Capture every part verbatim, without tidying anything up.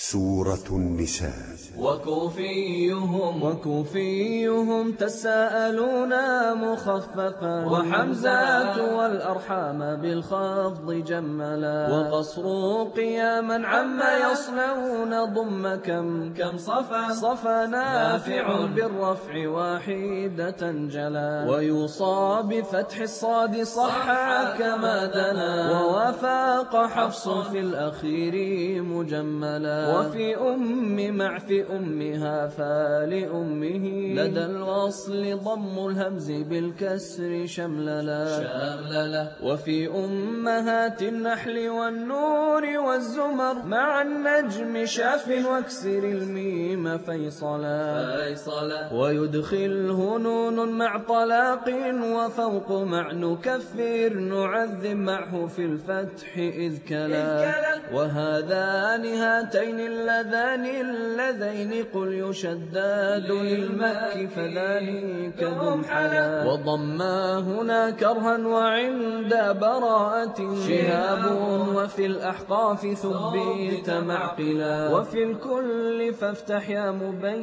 سورة النساء. وكوفيهم وكوفيهم تساءلون مخففا، وحمزة والأرحام بالخفض جملا، وقصر قياما عما يصنعون ضم كم كم صفا صفا نافع بالرفع واحدة جلا، ويوصى بفتح الصاد صحا كما دنا، ووافق حفص في الأخير مجملا، وفي أم مع في أمها فلأمه لدى الوصل ضم الهمز بالكسر شمللا شمللا، وفي أمهات النحل والنور والزمر مع النجم شاف واكسر الميم فيصلا فيصلا، ويدخله نون مع طلاق وفوق مع نكفر نعذب معه في الفتح إذ كلا، وهذان هاتين اللذان اللذين قل يشداد للمك فذلك ذو حلا، وضما هنا كرها وعند براءة شهاب، وفي الأحقاف ثبيت معقلا، وفي الكل فافتح يا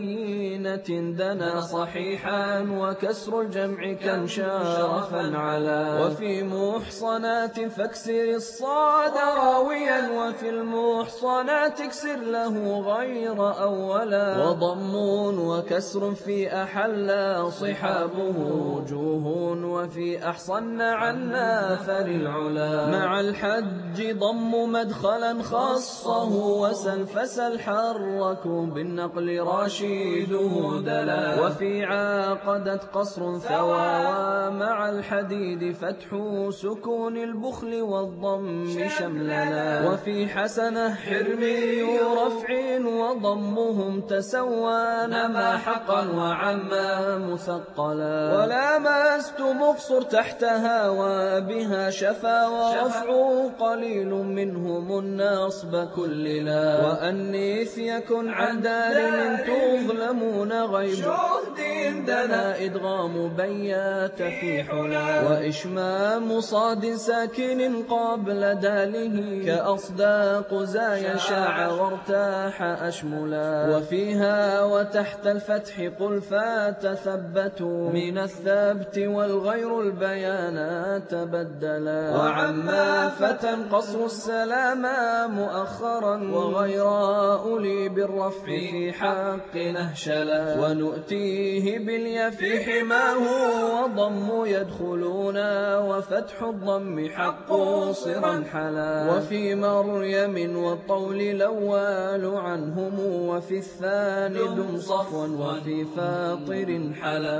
مبينة دنا صحيحا، وكسر الجمع كم شرفا علا، وفي محصنات فاكسر الصاد راويا، وفي المحصنات اكسر له غير أولا، وضم وكسر في أحل صحابه وجوه، وفي أحصن عنا فللعلا، مع الحج ضم مدخلا خصه وسل فسل حرك بالنقل راشده دلا، وفي عاقدت قصر ثواوى مع الحديد فتح سكون البخل والضم شمللا، وفي حسنة حرمي رفع وضمهم تسوان ما حقا وعما مثقلا، ولا مست مقصر تحتها وبها شفا، ورفع قليل منهم النصب كللا، وأنيث يكن عن دار من تظلمون غيب شهد دنا إدغام بيات في حلا، وإشمام صاد ساكن قبل داله كأصداق زايا شاع وارتاح أشملا، وفيها وتحت الفتح قل فتثبتوا من الثبت والغير البيانات بدلا، وعما فتى قصر السلام مؤخرا وغير أولي بالرفع في حق نهشلا، ونؤتيه باليا في حماه وضم يدخلون وفتح الضم حق صرا حلا، وفي مريم والطول الأول عنهم، وفي الثاني دم صفوا، وفي فاطر حلا.